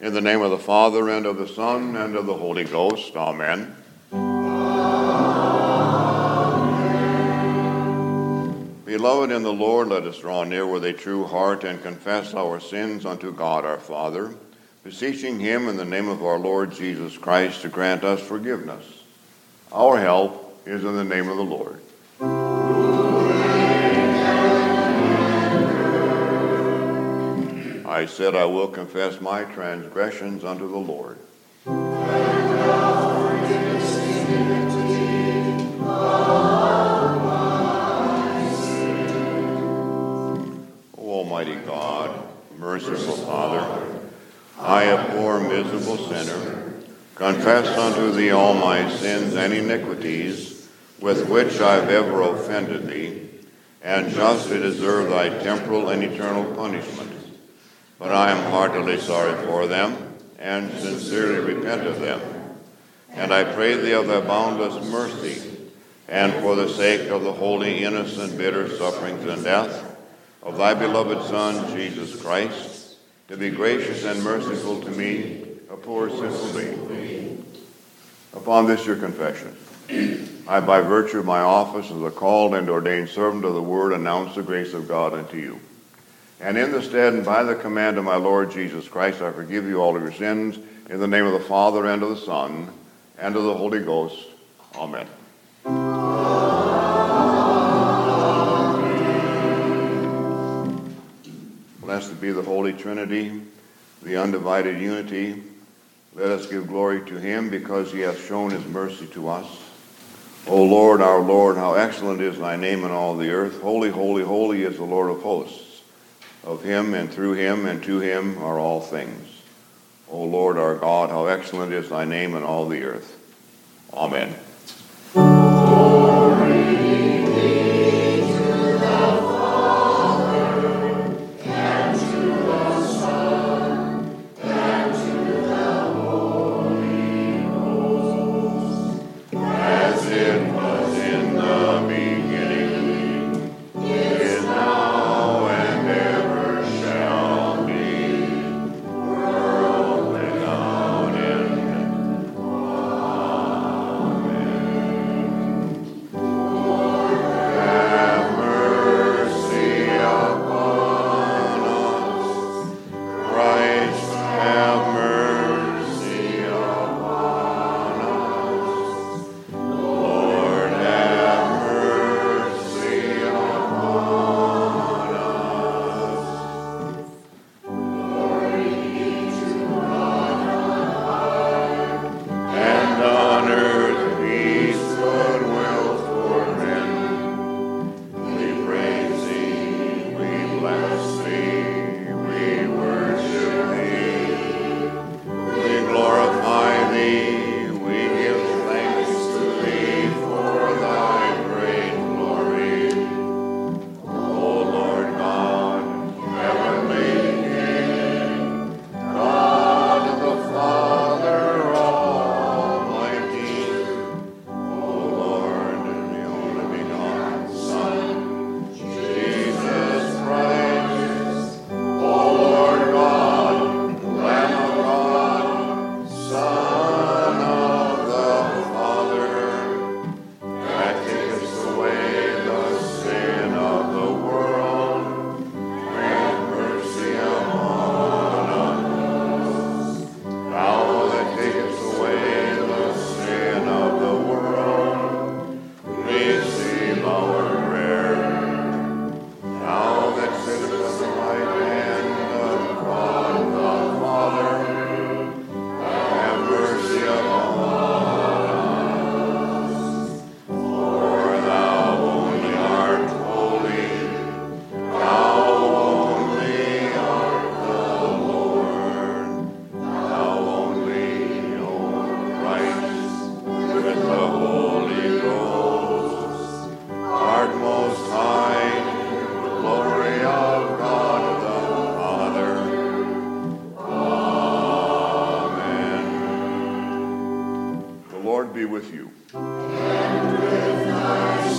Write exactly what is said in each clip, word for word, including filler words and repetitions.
In the name of the Father, and of the Son, and of the Holy Ghost. Amen. Amen. Beloved in the Lord, let us draw near with a true heart and confess our sins unto God our Father, beseeching him in the name of our Lord Jesus Christ to grant us forgiveness. Our help is in the name of the Lord. I said, I will confess my transgressions unto the Lord. O Almighty God, merciful Father, I, a poor, miserable sinner, confess unto thee all my sins and iniquities, with which I've ever offended thee, and justly deserve thy temporal and eternal punishment. But I am heartily sorry for them, and sincerely repent of them. And I pray thee of thy boundless mercy, and for the sake of the holy, innocent, bitter sufferings and death of thy beloved Son, Jesus Christ, to be gracious and merciful to me, a poor sinful being. Upon this your confession, I, by virtue of my office as a called and ordained servant of the word, announce the grace of God unto you. And in the stead and by the command of my Lord Jesus Christ, I forgive you all of your sins, in the name of the Father, and of the Son, and of the Holy Ghost. Amen. Amen. Blessed be the Holy Trinity, the undivided unity. Let us give glory to him, because he hath shown his mercy to us. O Lord, our Lord, how excellent is thy name in all the earth. Holy, holy, holy is the Lord of hosts. Of him, and through him, and to him are all things. O Lord our God, how excellent is thy name in all the earth. Amen. Glory be to the Father, and to the Son, and to the Holy Ghost, as it was in the beginning, is now, and ever. be with you. And with thy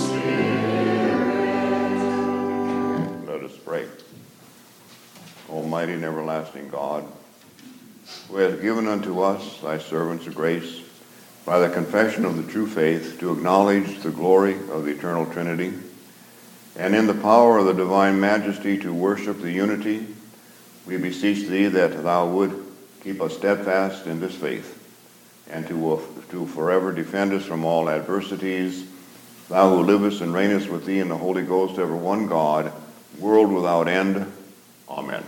spirit. Let us pray. Almighty and everlasting God, who hast given unto us, thy servants, of grace, by the confession of the true faith, to acknowledge the glory of the eternal Trinity, and in the power of the divine majesty to worship the unity, we beseech thee that thou would keep us steadfast in this faith, and to, to forever defend us from all adversities, thou who livest and reignest with thee in the Holy Ghost, ever one God, world without end. Amen.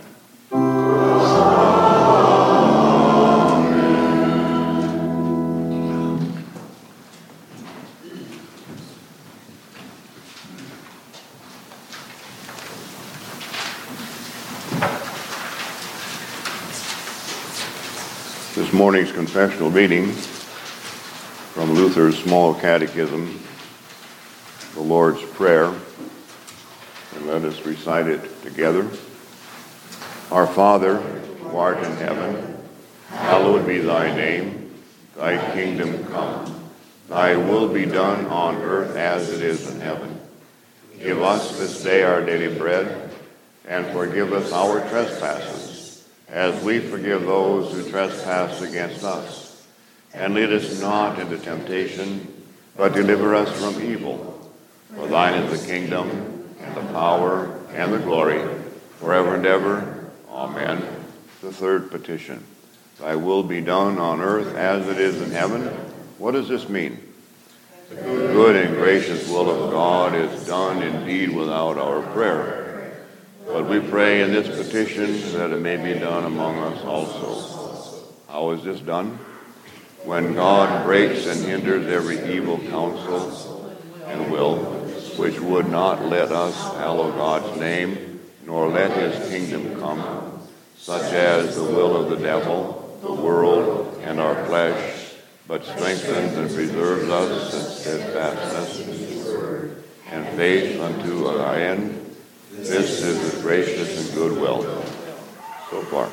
This morning's confessional reading from Luther's Small Catechism, the Lord's Prayer, and let us recite it together. Our Father, who art in heaven, hallowed be thy name. Thy kingdom come. Thy will be done on earth as it is in heaven. Give us this day our daily bread, and forgive us our trespasses, as we forgive those who trespass against us. And lead us not into temptation, but deliver us from evil. For thine is the kingdom, and the power, and the glory, forever and ever. Amen. The third petition. Thy will be done on earth as it is in heaven. What does this mean? The good and gracious will of God is done indeed without our prayer. But we pray in this petition that it may be done among us also. How is this done? When God breaks and hinders every evil counsel and will, which would not let us hallow God's name, nor let his kingdom come, such as the will of the devil, the world, and our flesh, but strengthens and preserves us in steadfastness and faith unto our end. This is his gracious and good will. So far.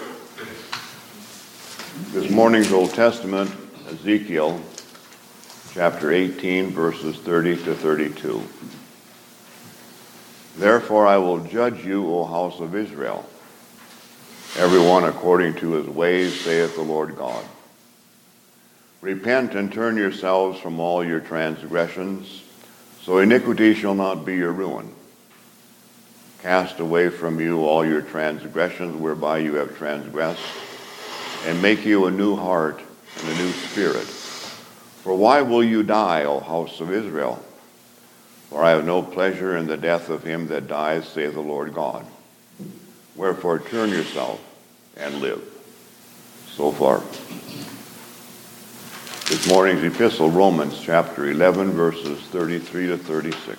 This morning's Old Testament, Ezekiel, chapter eighteen, verses thirty to thirty-two. Therefore I will judge you, O house of Israel, everyone according to his ways, saith the Lord God. Repent and turn yourselves from all your transgressions, so iniquity shall not be your ruin. Cast away from you all your transgressions whereby you have transgressed, and make you a new heart and a new spirit. For why will you die, O house of Israel? For I have no pleasure in the death of him that dies, saith the Lord God. Wherefore turn yourself and live. So far. This morning's epistle, Romans chapter eleven, verses thirty-three to thirty-six.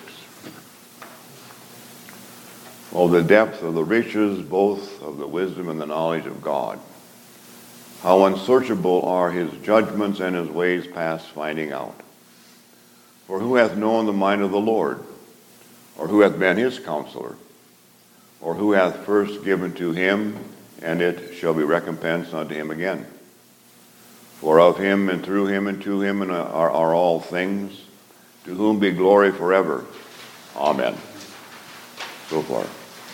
Oh, the depth of the riches, both of the wisdom and the knowledge of God. How unsearchable are his judgments and his ways past finding out. For who hath known the mind of the Lord? Or who hath been his counselor? Or who hath first given to him, and it shall be recompensed unto him again? For of him, and through him, and to him are, are all things, to whom be glory forever. Amen. So far.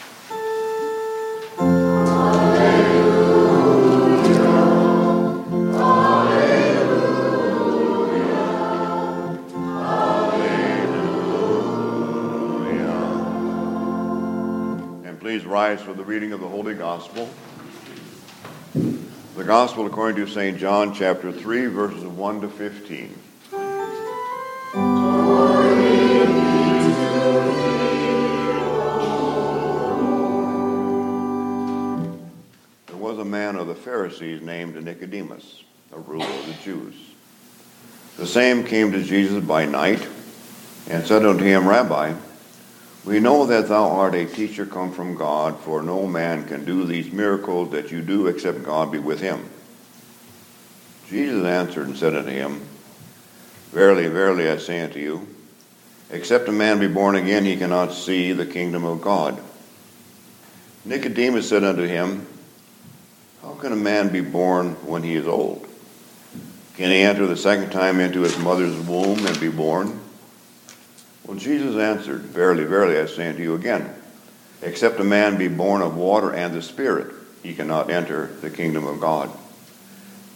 Please rise for the reading of the Holy Gospel. The Gospel according to Saint John, chapter three, verses one to fifteen. There was a man of the Pharisees named Nicodemus, a ruler of the Jews. The same came to Jesus by night and said unto him, Rabbi, we know that thou art a teacher come from God, for no man can do these miracles that you do except God be with him. Jesus answered and said unto him, Verily, verily, I say unto you, except a man be born again, he cannot see the kingdom of God. Nicodemus said unto him, How can a man be born when he is old? Can he enter the second time into his mother's womb and be born? Well, Jesus answered, Verily, verily, I say unto you again, except a man be born of water and the Spirit, he cannot enter the kingdom of God.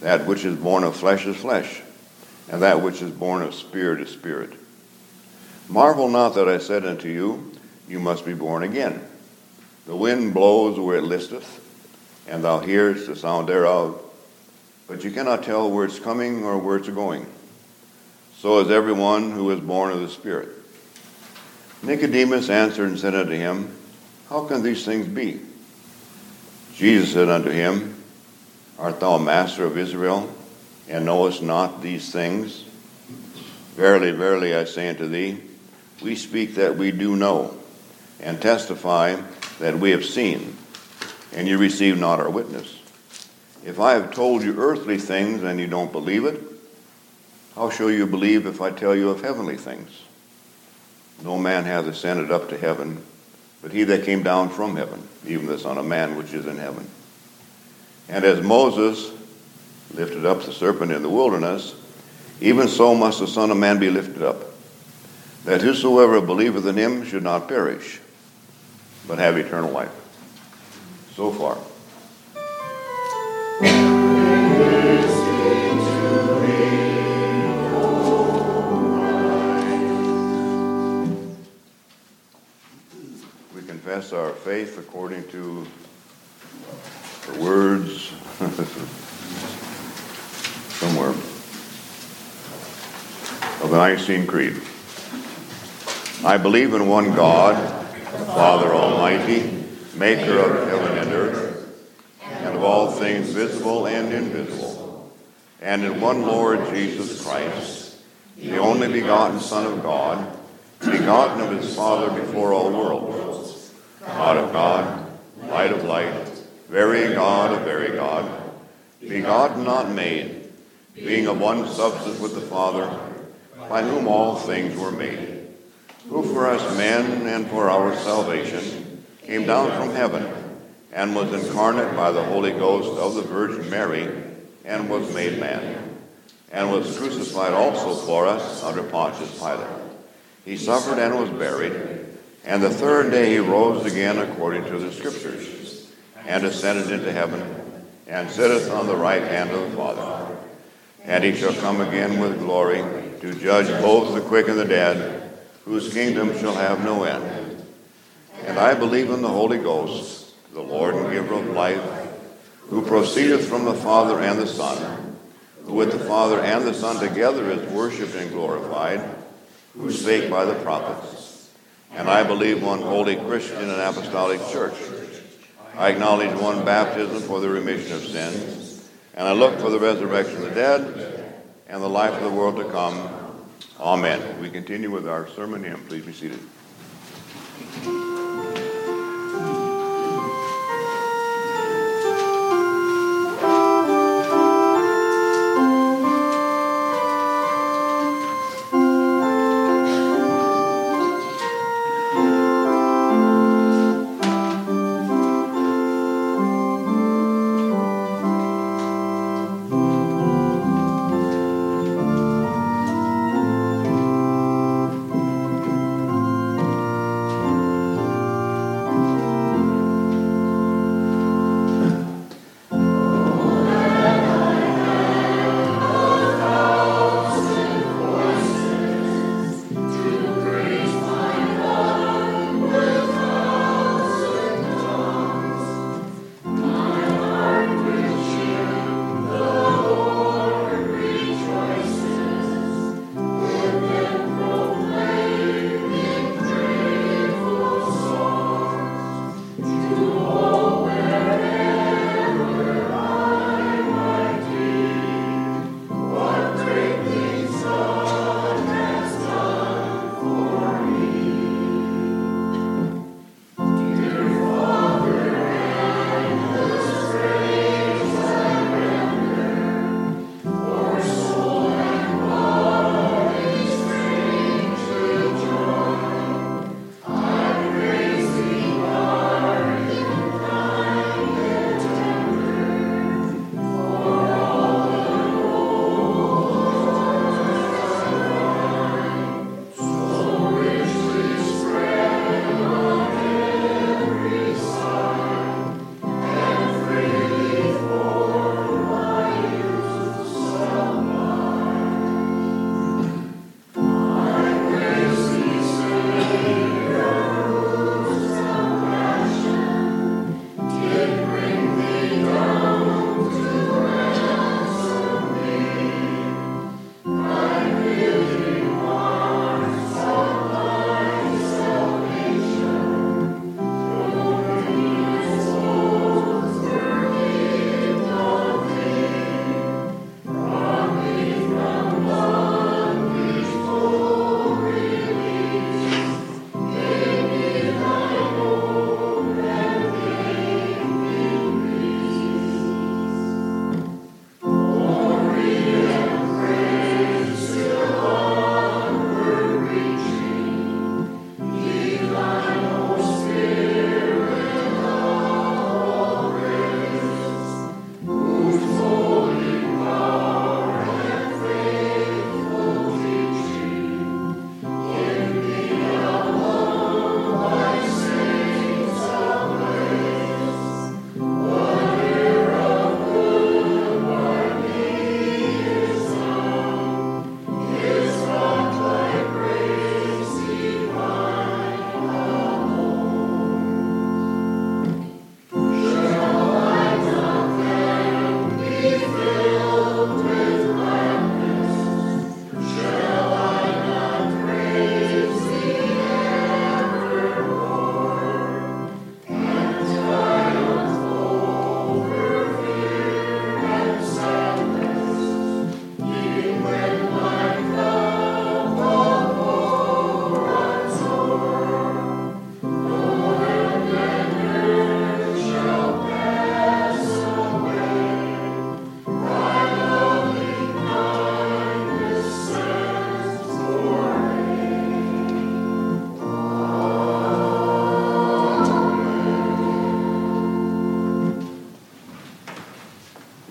That which is born of flesh is flesh, and that which is born of spirit is spirit. Marvel not that I said unto you, you must be born again. The wind blows where it listeth, and thou hearest the sound thereof, but you cannot tell where it's coming or where it's going. So is every one who is born of the Spirit. Nicodemus answered and said unto him, How can these things be? Jesus said unto him, Art thou a master of Israel, and knowest not these things? Verily, verily, I say unto thee, we speak that we do know, and testify that we have seen, and you receive not our witness. If I have told you earthly things and you don't believe it, how shall you believe if I tell you of heavenly things? No man hath ascended up to heaven, but he that came down from heaven, even the Son of Man which is in heaven. And as Moses lifted up the serpent in the wilderness, even so must the Son of Man be lifted up, that whosoever believeth in him should not perish, but have eternal life. So far. We confess our faith according to the words somewhere of the Nicene Creed. I believe in one God, the Father Almighty, maker of heaven and earth, and of all things visible and invisible, and in one Lord Jesus Christ, the only begotten Son of God, begotten of his Father before all worlds, God of God, light of light, very God of very God, begotten, not made, being of one substance with the Father, by whom all things were made, who for us men and for our salvation came down from heaven, and was incarnate by the Holy Ghost of the Virgin Mary, and was made man, and was crucified also for us under Pontius Pilate. He suffered and was buried, and the third day he rose again according to the Scriptures, and ascended into heaven, and sitteth on the right hand of the Father. And he shall come again with glory to judge both the quick and the dead, whose kingdom shall have no end. And I believe in the Holy Ghost, the Lord and giver of life, who proceedeth from the Father and the Son, who with the Father and the Son together is worshipped and glorified, who spake by the prophets. And I believe one holy Christian and apostolic church. I acknowledge one baptism for the remission of sins, and I look for the resurrection of the dead and the life of the world to come. Amen. We continue with our sermon hymn. Please be seated.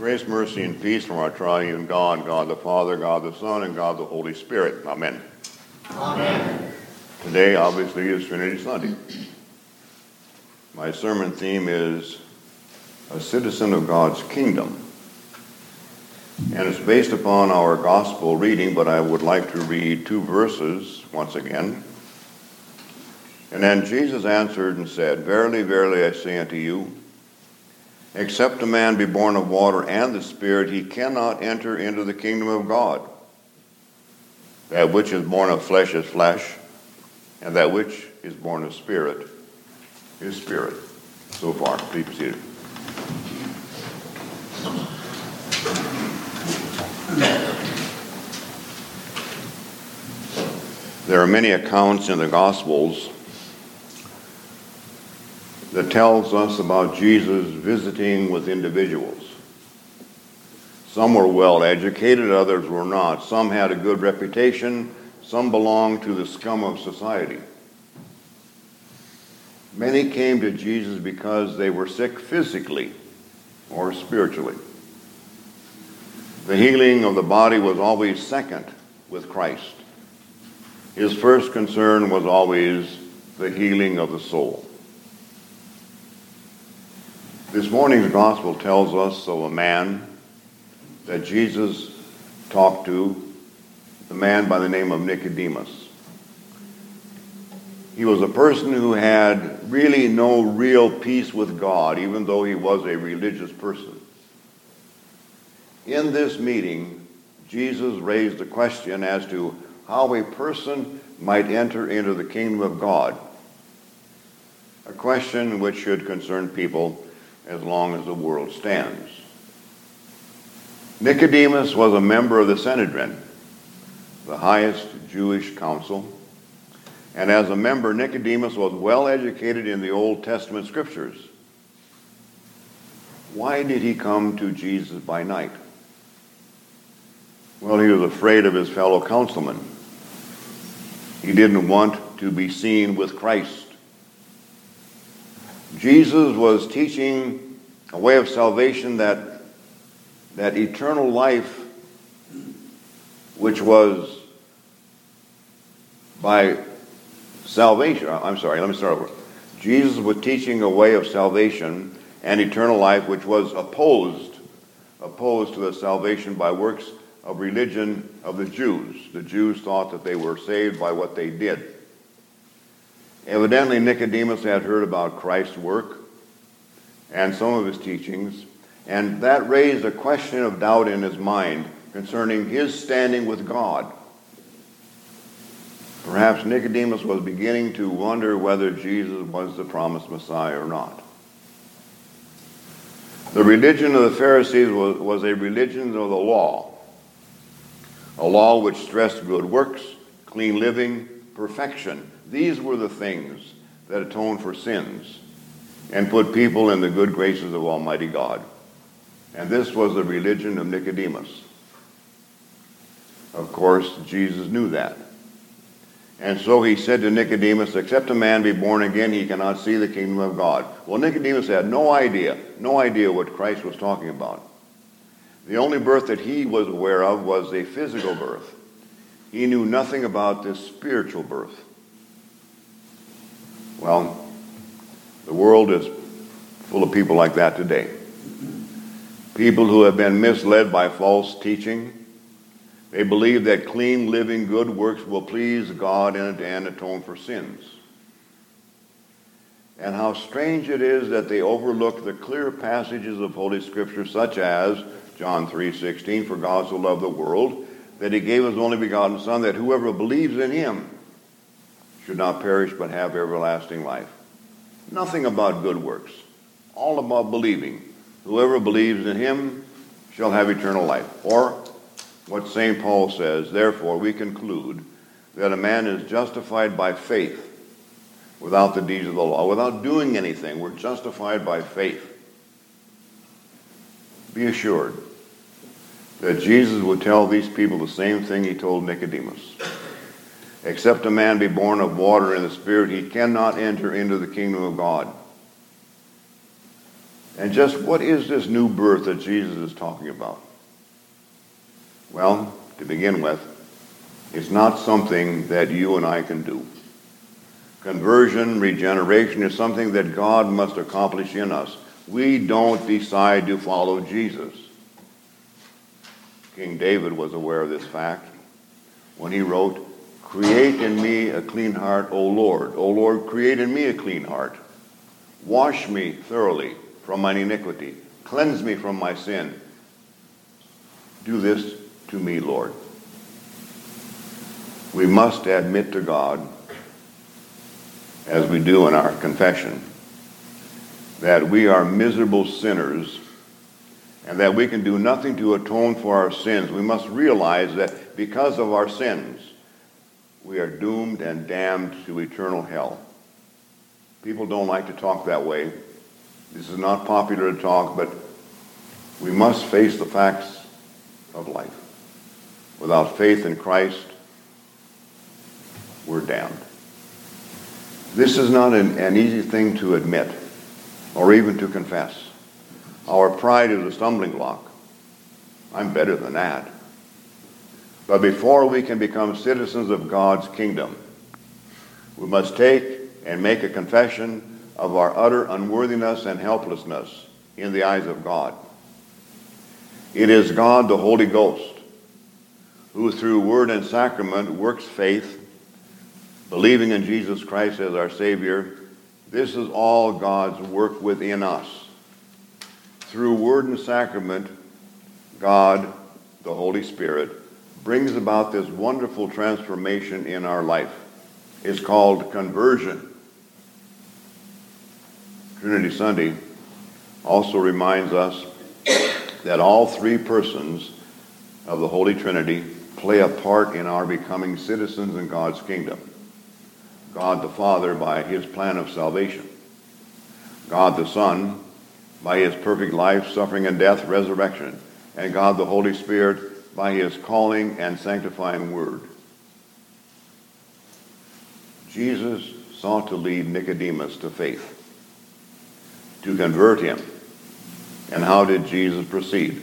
Grace, mercy, and peace from our triune God, God the Father, God the Son, and God the Holy Spirit. Amen. Amen. Today, obviously, is Trinity Sunday. My sermon theme is a citizen of God's kingdom. And it's based upon our gospel reading, but I would like to read two verses once again. And then Jesus answered and said, Verily, verily, I say unto you, except a man be born of water and the Spirit, he cannot enter into the kingdom of God. That which is born of flesh is flesh, and that which is born of spirit is spirit. So far, please be seated. There are many accounts in the Gospels that tells us about Jesus visiting with individuals. Some were well educated, others were not. Some had a good reputation, some belonged to the scum of society. Many came to Jesus because they were sick physically or spiritually. The healing of the body was always second with Christ. His first concern was always the healing of the soul. This morning's gospel tells us of a man that Jesus talked to, the man by the name of Nicodemus. He was a person who had really no real peace with God, even though he was a religious person. In this meeting, Jesus raised the question as to how a person might enter into the kingdom of God, a question which should concern people as long as the world stands. Nicodemus was a member of the Sanhedrin, the highest Jewish council, and as a member, Nicodemus was well educated in the Old Testament scriptures. Why did he come to Jesus by night? Well, he was afraid of his fellow councilmen. He didn't want to be seen with Christ. Jesus was teaching a way of salvation that, that eternal life, which was by salvation. I'm sorry, let me start over. Jesus was teaching a way of salvation and eternal life which was opposed, opposed to the salvation by works of religion of the Jews. The Jews thought that they were saved by what they did. Evidently, Nicodemus had heard about Christ's work and some of his teachings, and that raised a question of doubt in his mind concerning his standing with God. Perhaps Nicodemus was beginning to wonder whether Jesus was the promised Messiah or not. The religion of the Pharisees was, was a religion of the law, a law which stressed good works, clean living, perfection. These were the things that atoned for sins and put people in the good graces of Almighty God. And this was the religion of Nicodemus. Of course, Jesus knew that. And so he said to Nicodemus, except a man be born again, he cannot see the kingdom of God. Well, Nicodemus had no idea, no idea what Christ was talking about. The only birth that he was aware of was a physical birth. He knew nothing about this spiritual birth. Well, the world is full of people like that today. People who have been misled by false teaching. They believe that clean, living, good works will please God and, and atone for sins. And how strange it is that they overlook the clear passages of Holy Scripture, such as John three sixteen, for God so loved the world, that he gave his only begotten Son, that whoever believes in him should not perish but have everlasting life. Nothing about good works. All about believing. Whoever believes in him shall have eternal life. Or what Saint Paul says, therefore we conclude that a man is justified by faith without the deeds of the law, without doing anything. We're justified by faith. Be assured that Jesus would tell these people the same thing he told Nicodemus. Except a man be born of water and the Spirit, he cannot enter into the kingdom of God. And just what is this new birth that Jesus is talking about? Well, to begin with, it's not something that you and I can do. Conversion, regeneration is something that God must accomplish in us. We don't decide to follow Jesus. King David was aware of this fact when he wrote, "Create in me a clean heart, O Lord. O Lord, create in me a clean heart. Wash me thoroughly from mine iniquity. Cleanse me from my sin. Do this to me, Lord." We must admit to God, as we do in our confession, that we are miserable sinners and that we can do nothing to atone for our sins. We must realize that because of our sins, we are doomed and damned to eternal hell. People don't like to talk that way. This is not popular to talk, but we must face the facts of life. Without faith in Christ, we're damned. This is not an, an easy thing to admit or even to confess. Our pride is a stumbling block. I'm better than that. But before we can become citizens of God's kingdom, we must take and make a confession of our utter unworthiness and helplessness in the eyes of God. It is God, the Holy Ghost, who through word and sacrament works faith, believing in Jesus Christ as our Savior. This is all God's work within us. Through word and sacrament, God, the Holy Spirit, brings about this wonderful transformation in our life. It's called conversion. Trinity Sunday also reminds us that all three persons of the Holy Trinity play a part in our becoming citizens in God's kingdom. God the Father by his plan of salvation. God the Son by his perfect life, suffering and death, resurrection. And God the Holy Spirit by his calling and sanctifying word. Jesus sought to lead Nicodemus to faith, to convert him. And how did Jesus proceed?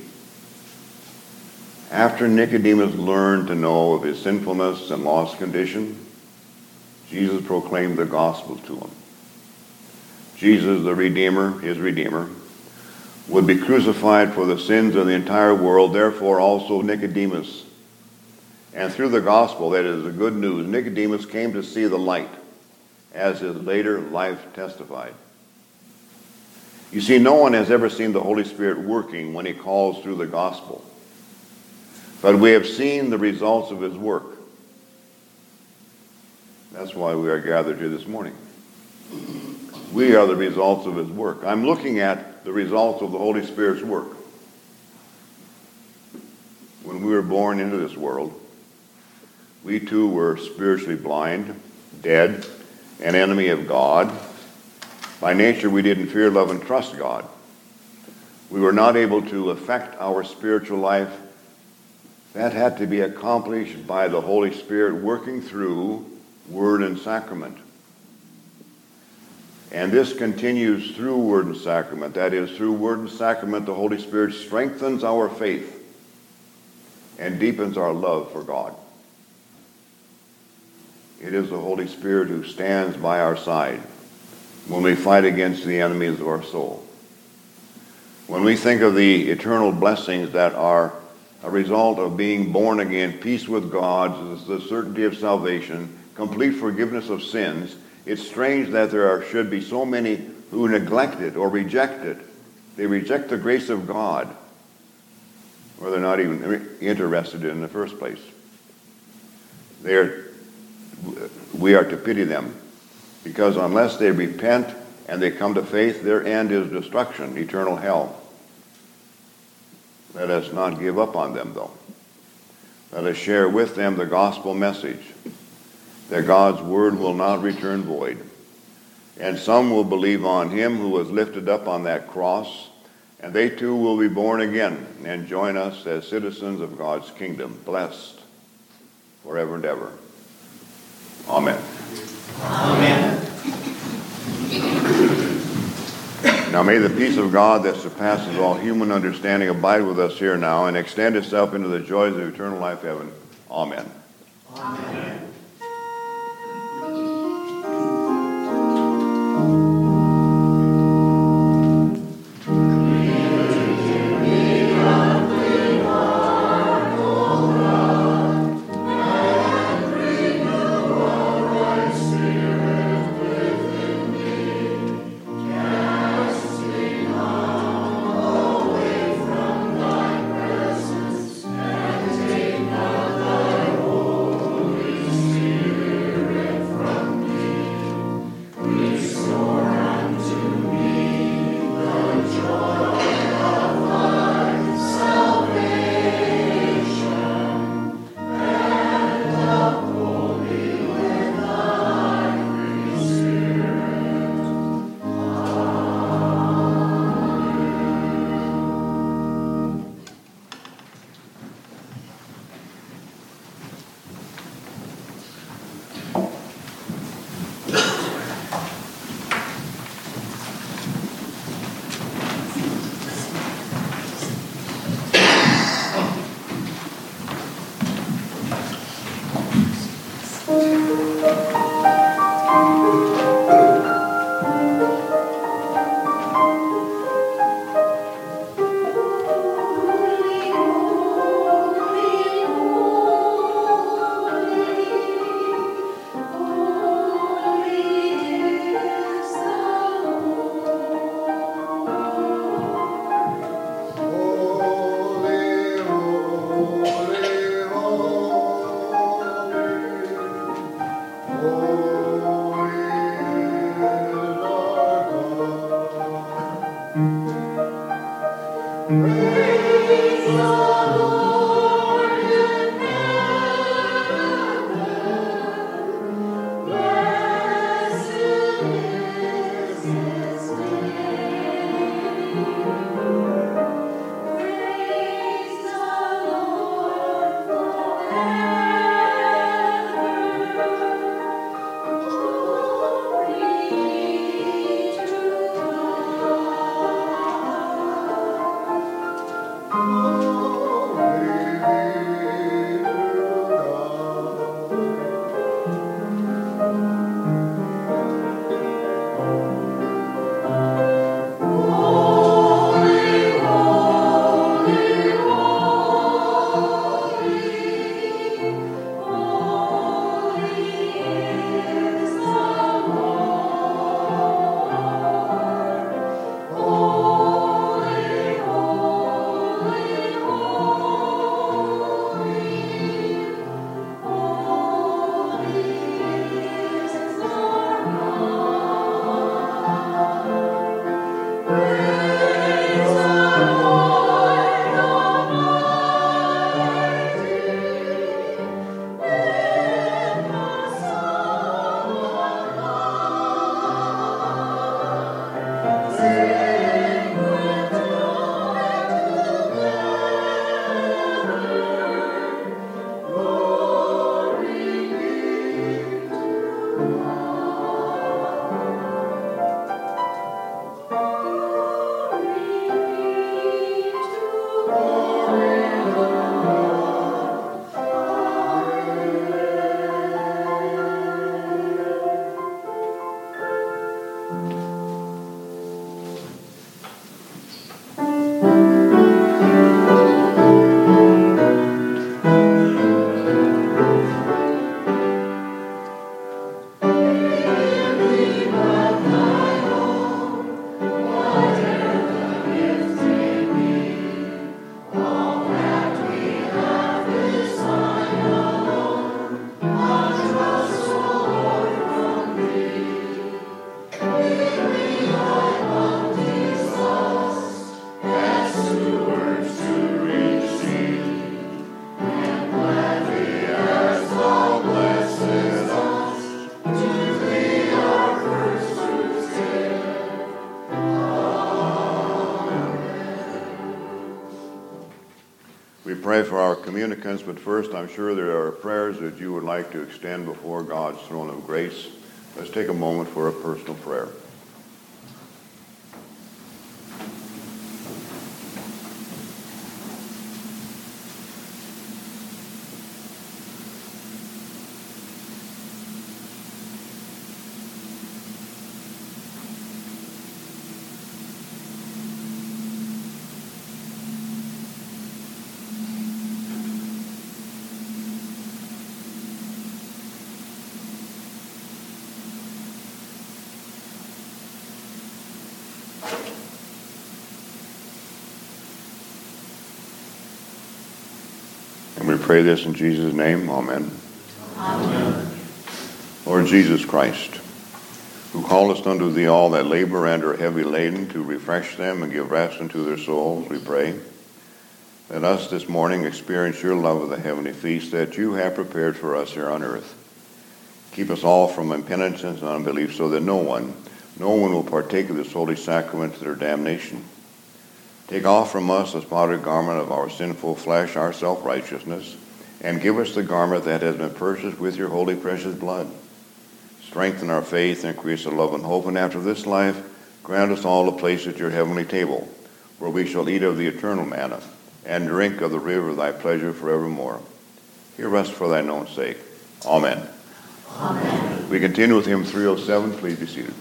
After Nicodemus learned to know of his sinfulness and lost condition, Jesus proclaimed the gospel to him. Jesus, the Redeemer, his Redeemer, would be crucified for the sins of the entire world, therefore also Nicodemus. And through the gospel, that is the good news, Nicodemus came to see the light, as his later life testified. You see, no one has ever seen the Holy Spirit working when he calls through the gospel. But we have seen the results of his work. That's why we are gathered here this morning. We are the results of his work. I'm looking at the results of the Holy Spirit's work. When we were born into this world, we too were spiritually blind, dead, an enemy of God. By nature, we didn't fear, love, and trust God. We were not able to affect our spiritual life. That had to be accomplished by the Holy Spirit working through word and sacrament. And this continues through word and sacrament. That is, through word and sacrament, the Holy Spirit strengthens our faith and deepens our love for God. It is the Holy Spirit who stands by our side when we fight against the enemies of our soul. When we think of the eternal blessings that are a result of being born again, peace with God, the certainty of salvation, complete forgiveness of sins, it's strange that there are, should be so many who neglect it or reject it. They reject the grace of God, or they're not even interested in the first place. They are, we are to pity them, because unless they repent and they come to faith, their end is destruction, eternal hell. Let us not give up on them, though. Let us share with them the gospel message, that God's word will not return void. And some will believe on him who was lifted up on that cross, and they too will be born again and join us as citizens of God's kingdom, blessed forever and ever. Amen. Amen. Now may the peace of God that surpasses all human understanding abide with us here now and extend itself into the joys of eternal life heaven. Amen. Amen. We pray for our communicants, but first I'm sure there are prayers that you would like to extend before God's throne of grace. Let's take a moment for a personal prayer. And we pray this in Jesus' name. Amen. Amen. Lord Jesus Christ, who callest unto thee all that labor and are heavy laden, to refresh them and give rest unto their souls, we pray. Let us this morning experience your love of the heavenly feast that you have prepared for us here on earth. Keep us all from impenitence and unbelief, so that no one, no one will partake of this holy sacrament to their damnation. Take off from us the spotted garment of our sinful flesh, our self-righteousness, and give us the garment that has been purchased with your holy precious blood. Strengthen our faith, increase our love and hope, and after this life, grant us all a place at your heavenly table, where we shall eat of the eternal manna and drink of the river of thy pleasure forevermore. Hear us for thine own sake. Amen. Amen. We continue with hymn three oh seven. Please be seated.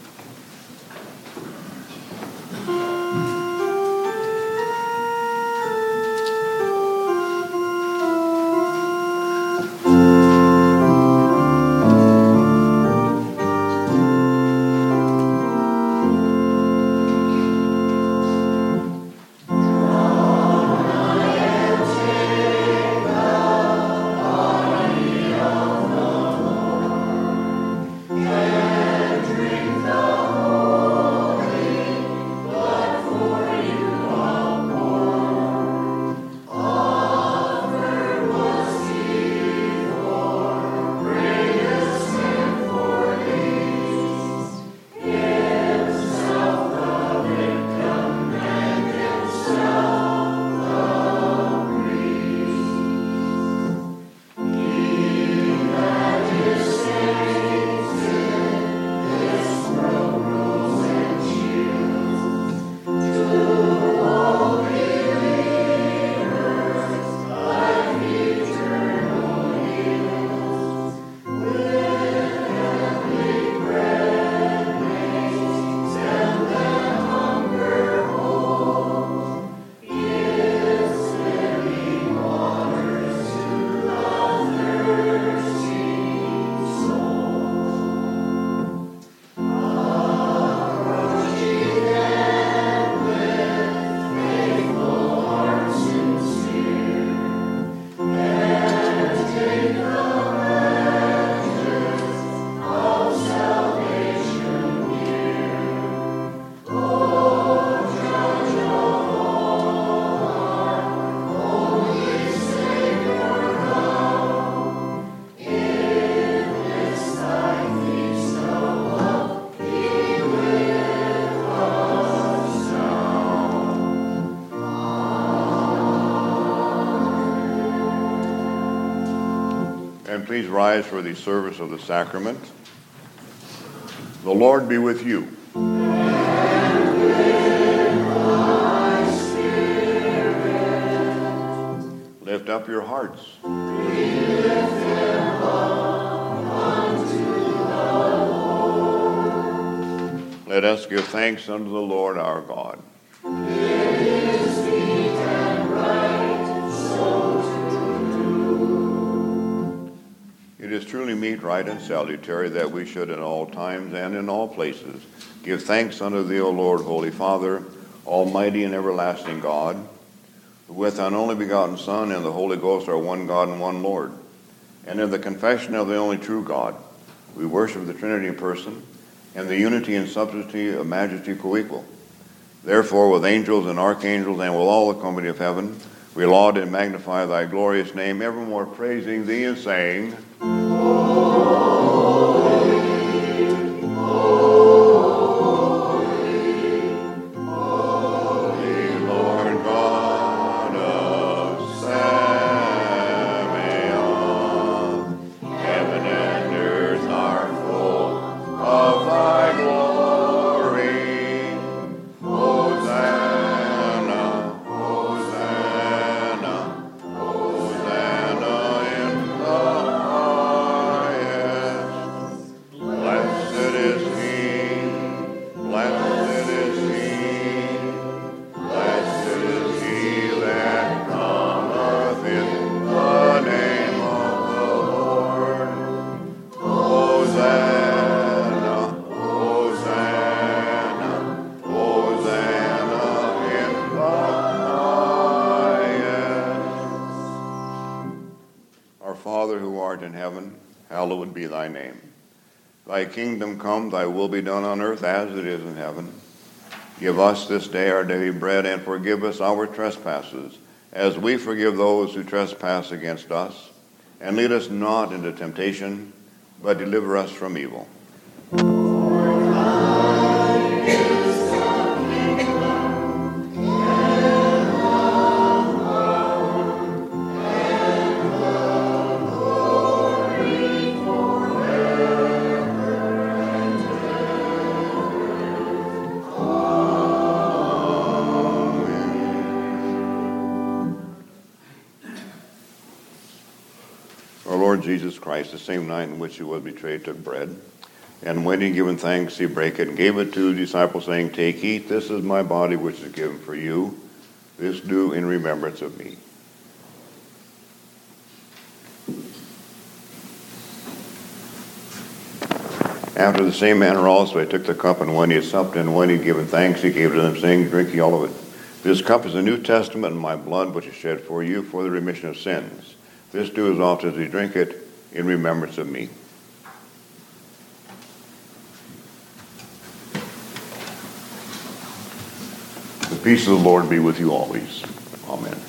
And please rise for the service of the sacrament. The Lord be with you. And with thy spirit. Lift up your hearts. We lift them up unto the Lord. Let us give thanks unto the Lord our God. It is meet and right so to It is truly meet, right, and salutary that we should in all times and in all places give thanks unto thee, O Lord, Holy Father, almighty and everlasting God, who with thine only begotten Son and the Holy Ghost are one God and one Lord. And in the confession of the only true God, we worship the Trinity in person, and the unity and substance of majesty co-equal. Therefore, with angels and archangels and with all the company of heaven, we laud and magnify thy glorious name, evermore praising thee and saying, Holy, holy, holy Lord God of Sabaoth. Heaven and earth are full of thy glory. Hosanna, Hosanna, Hosanna in the hallowed be thy name. Thy kingdom come, thy will be done on earth as it is in heaven. Give us this day our daily bread, and forgive us our trespasses, as we forgive those who trespass against us. And lead us not into temptation, but deliver us from evil. Jesus Christ, the same night in which he was betrayed, took bread. And when he had given thanks, he brake it and gave it to the disciples, saying, Take, eat, this is my body which is given for you. This do in remembrance of me. After the same manner also he took the cup, and when he had supped, and when he had given thanks, he gave it to them, saying, Drink ye all of it. This cup is the New Testament in my blood, which is shed for you for the remission of sins. This do as often as you drink it in remembrance of me. The peace of the Lord be with you always. Amen.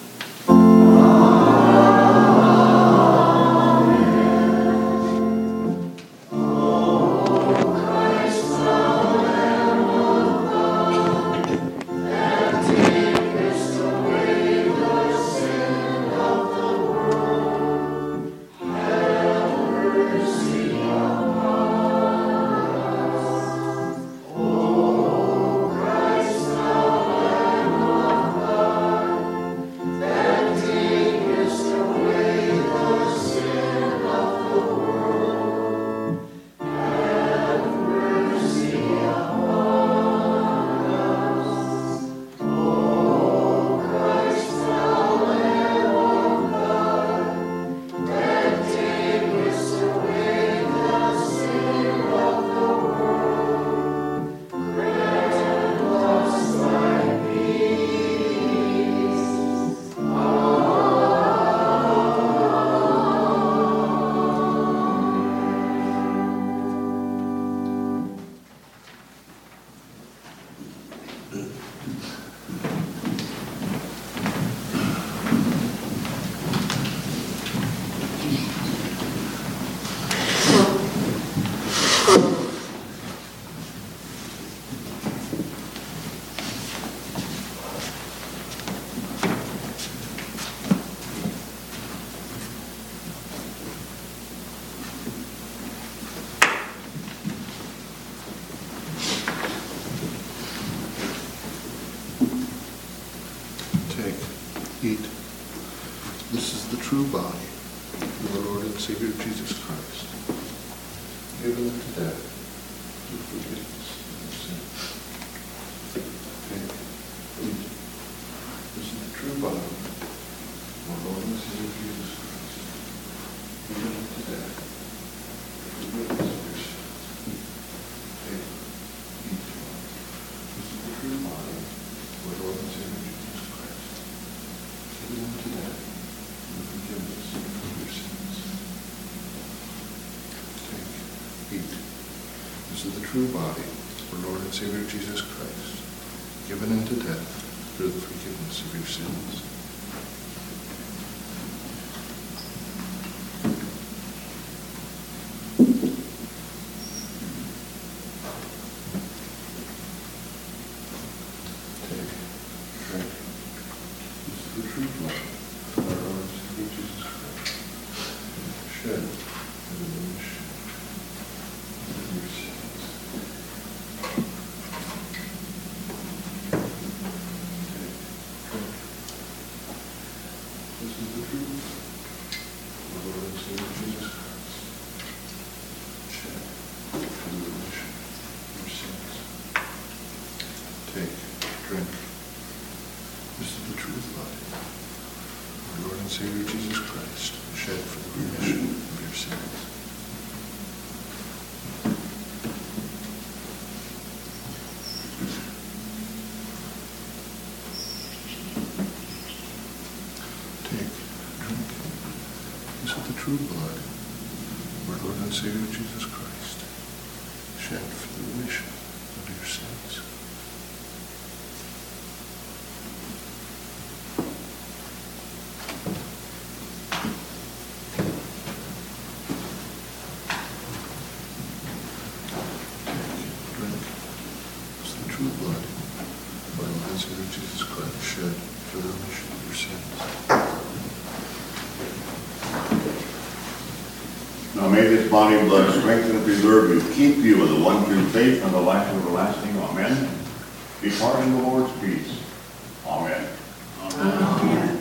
Eat. This is the true body of the Lord and Savior Jesus Christ, given to death to forgiveness of sin. Take, eat. This is the true body of the Lord and Savior Jesus Christ, given to death to forgiveness of your sins. Take, eat. This is the true body of the Lord and Savior Jesus Christ, given to death and forgiveness of your sins. Take, eat. This is the true body of our Lord and Savior Jesus Christ, given unto death for the forgiveness of your sins. our Lord and Savior Jesus Christ, shed for the remission of your sins. Drink. It's the true blood of our Lord and Savior Jesus Christ, shed for the remission of your sins. Now may this body and blood strengthen and preserve you, keep you in the one true faith and the life everlasting. Amen. Depart in the Lord's peace. Amen. Amen.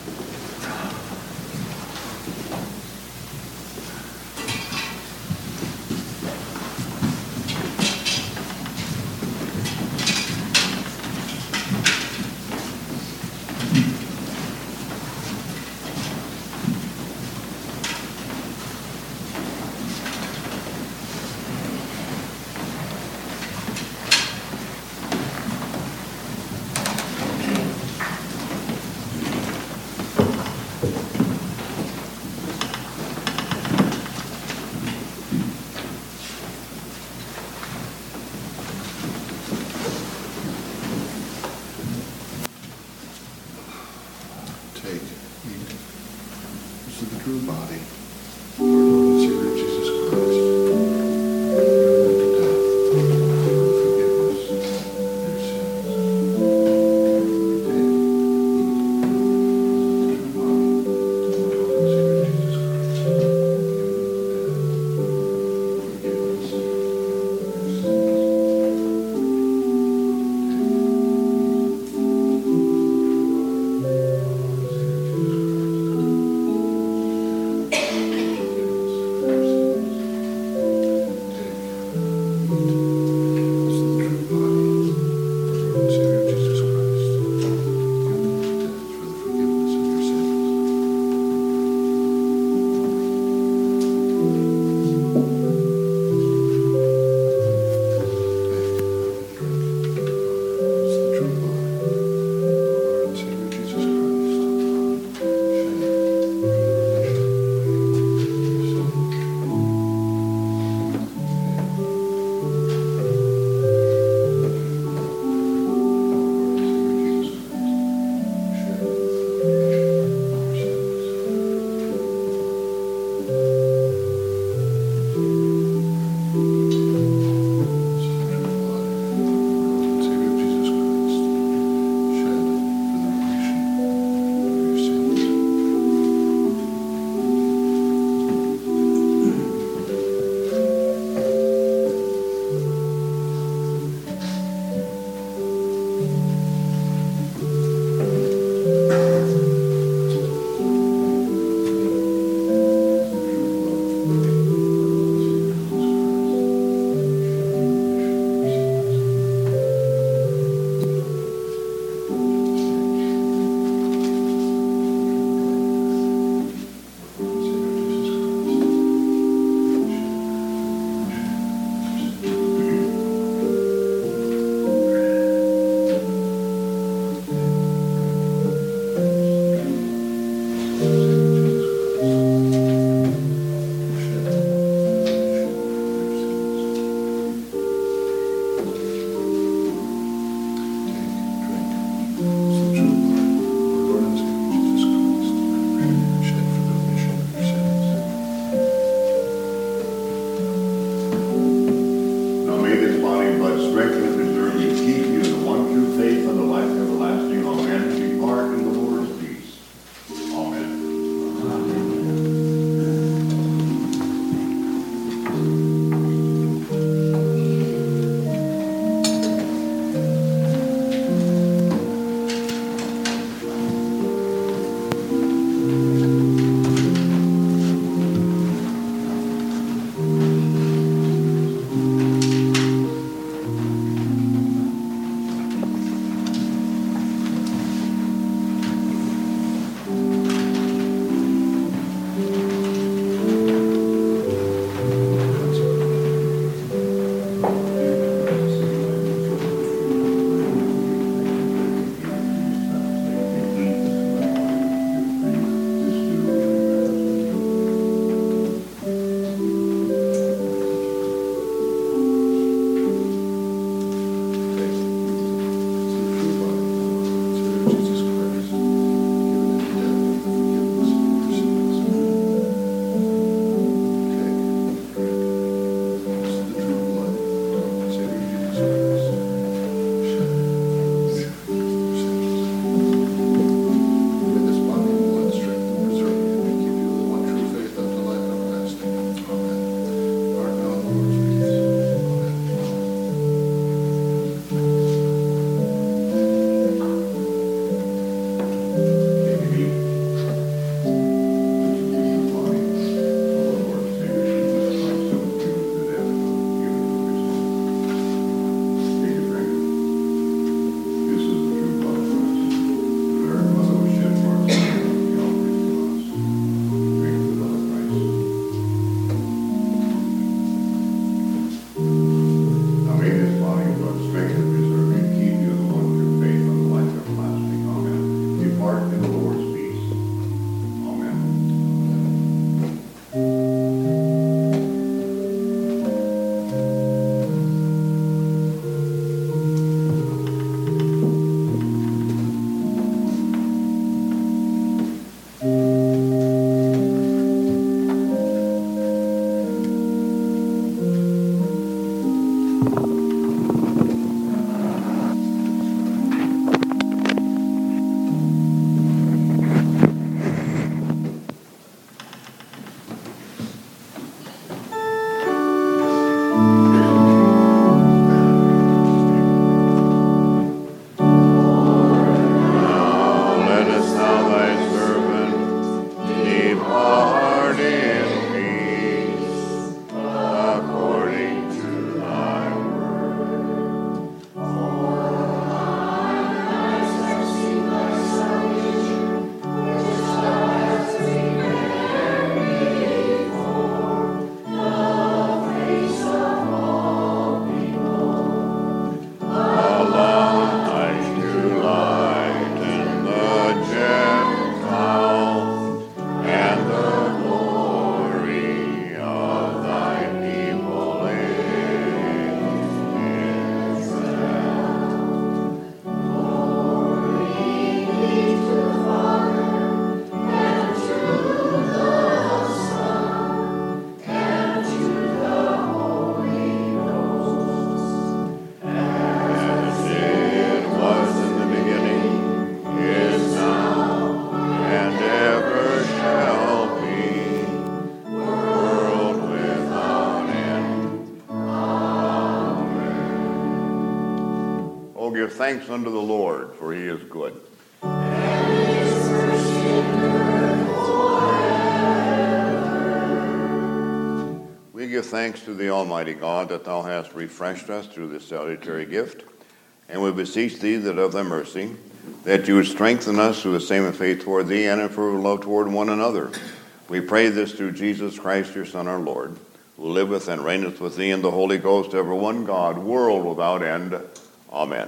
Take, eat. This is the true body of our Lord and Savior Jesus Christ, given unto death for the forgiveness of your sins. Take, eat. This is the true body of our Lord and Savior Jesus Christ, given unto death for the forgiveness of your sins. thanks unto the Lord, for he is good. We give thanks to the Almighty God that thou hast refreshed us through this salutary gift, and we beseech thee that of thy mercy, that you would strengthen us through the same faith toward thee and in fervent love toward one another. We pray this through Jesus Christ, your Son, our Lord, who liveth and reigneth with thee in the Holy Ghost, ever one God, world without end. Amen.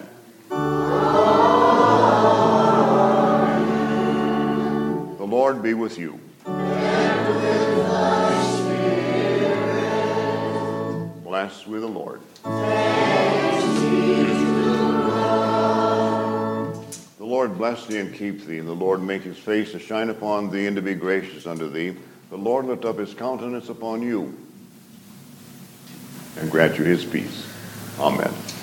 The Lord be with you. And with thy spirit. Blessed be the Lord. Thanks be to God. The Lord bless thee and keep thee. The Lord make his face to shine upon thee and to be gracious unto thee. The Lord lift up his countenance upon you and grant you his peace. Amen.